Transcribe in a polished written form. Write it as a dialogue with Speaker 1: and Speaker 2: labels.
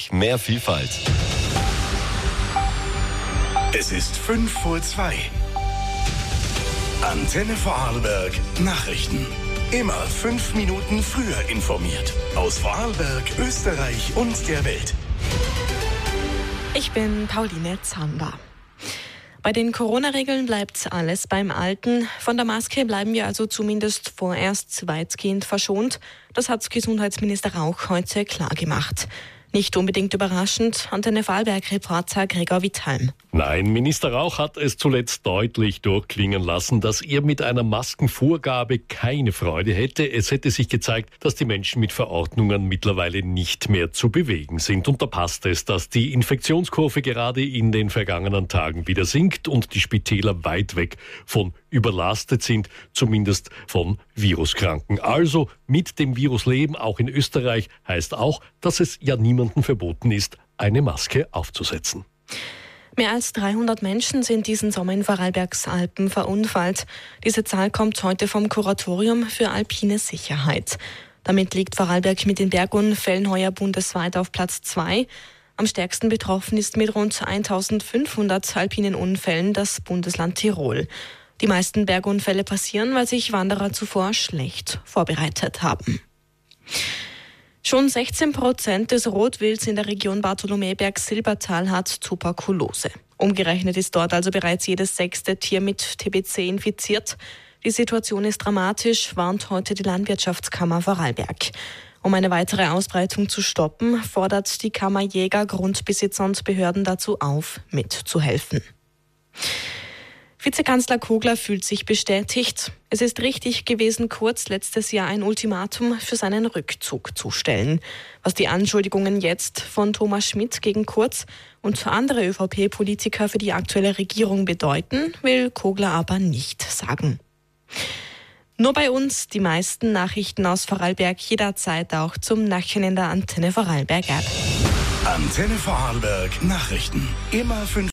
Speaker 1: Vorarlberg, mehr Vielfalt.
Speaker 2: Es ist 5:02 Antenne Vorarlberg Nachrichten. Immer 5 Minuten früher informiert. Aus Vorarlberg, Österreich und der Welt.
Speaker 3: Ich bin Pauline Zander. Bei den Corona-Regeln bleibt alles beim Alten. Von der Maske bleiben wir also zumindest vorerst weitgehend verschont. Das hat Gesundheitsminister Rauch heute klargemacht. Nicht unbedingt überraschend, Antenne Vorarlberg-Reporter Gregor Withalm.
Speaker 4: Nein, Minister Rauch hat es zuletzt deutlich durchklingen lassen, dass er mit einer Maskenvorgabe keine Freude hätte. Es hätte sich gezeigt, dass die Menschen mit Verordnungen mittlerweile nicht mehr zu bewegen sind. Und da passt es, dass die Infektionskurve gerade in den vergangenen Tagen wieder sinkt und die Spitäler weit weg von überlastet sind, zumindest von Viruskranken. Also mit dem Virus leben, auch in Österreich, heißt auch, dass es ja niemandem verboten ist, eine Maske aufzusetzen.
Speaker 3: Mehr als 300 Menschen sind diesen Sommer in Vorarlbergs Alpen verunfallt. Diese Zahl kommt heute vom Kuratorium für alpine Sicherheit. Damit liegt Vorarlberg mit den Bergunfällen heuer bundesweit auf Platz 2. Am stärksten betroffen ist mit rund 1500 alpinen Unfällen das Bundesland Tirol. Die meisten Bergunfälle passieren, weil sich Wanderer zuvor schlecht vorbereitet haben. Schon 16% des Rotwilds in der Region Bartholomäberg-Silbertal hat Tuberkulose. Umgerechnet ist dort also bereits jedes 6. Tier mit TBC infiziert. Die Situation ist dramatisch, warnt heute die Landwirtschaftskammer Vorarlberg. Um eine weitere Ausbreitung zu stoppen, fordert die Kammer Jäger, Grundbesitzer und Behörden dazu auf, mitzuhelfen. Vizekanzler Kogler fühlt sich bestätigt. Es ist richtig gewesen, Kurz letztes Jahr ein Ultimatum für seinen Rückzug zu stellen. Was die Anschuldigungen jetzt von Thomas Schmidt gegen Kurz und andere ÖVP-Politiker für die aktuelle Regierung bedeuten, will Kogler aber nicht sagen. Nur bei uns die meisten Nachrichten aus Vorarlberg jederzeit auch zum Nachhinein in der Antenne Vorarlberg App.
Speaker 2: Antenne Vorarlberg Nachrichten. Immer 5